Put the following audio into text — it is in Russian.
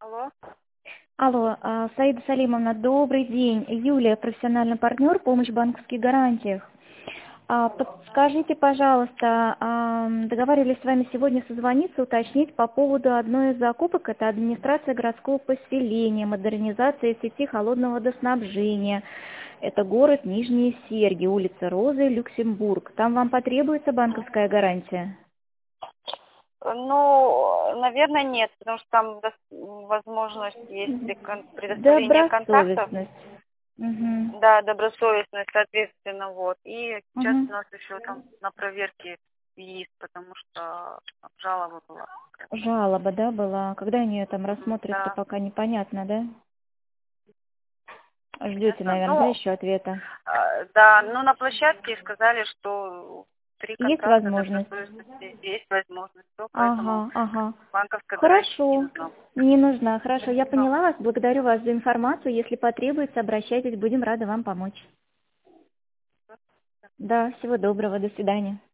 Алло. Алло, Саида Салимовна, добрый день. Юлия, профессиональный партнер, помощь в банковских гарантиях. Подскажите, пожалуйста, договаривались с вами сегодня созвониться, уточнить по поводу одной из закупок, это администрация городского поселения, модернизация сети холодного водоснабжения. Это город Нижние Серги, улица Розы, Люксембург. Там вам потребуется банковская гарантия? Ну, наверное, нет, потому что там возможность есть предоставления контактов. Добросовестность. Угу. Да, добросовестность, соответственно, вот. И сейчас Угу. у нас еще там на проверке ВИИС, потому что жалоба была. Жалоба, да, была? Когда они ее там рассмотрят-то, Да. пока непонятно, да? Ждете, наверное, да, Ну, еще ответа? да, но на площадке сказали, что 3 Есть контакта возможность? добросовестности есть возможность, все, поэтому Ага, ага. банковская гарантия не Хорошо. нужна. Не нужна. Хорошо, я поняла вас. Благодарю вас за информацию. Если потребуется, обращайтесь, будем рады вам помочь. Да, всего доброго, до свидания.